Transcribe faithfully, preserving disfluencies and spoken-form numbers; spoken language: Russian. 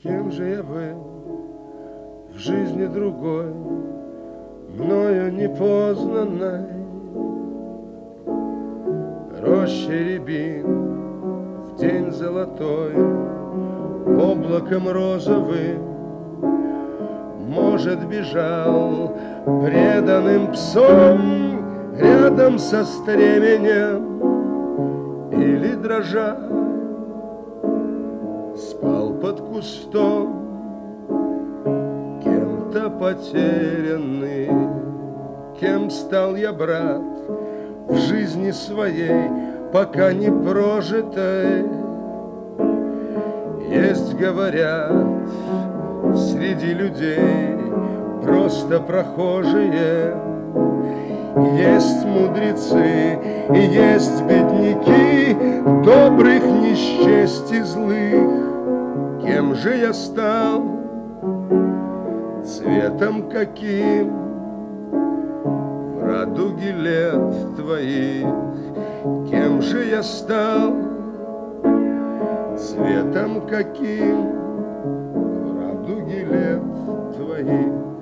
Кем же я был в жизни другой, мною непознанной? Рощей рябин в день золотой, облаком розовым, может, бежал преданным псом рядом со стременем, или, дрожа, спал под кустом, кем-то потерянный. Кем стал я, брат, в жизни своей, пока не прожитой? Есть, говорят, среди людей просто прохожие, есть мудрецы и есть бедняки, добрых не счесть и злых. Кем же я стал? Цветом каким в радуге лет твоих? Кем же я стал? Цветом каким в радуге лет твоих?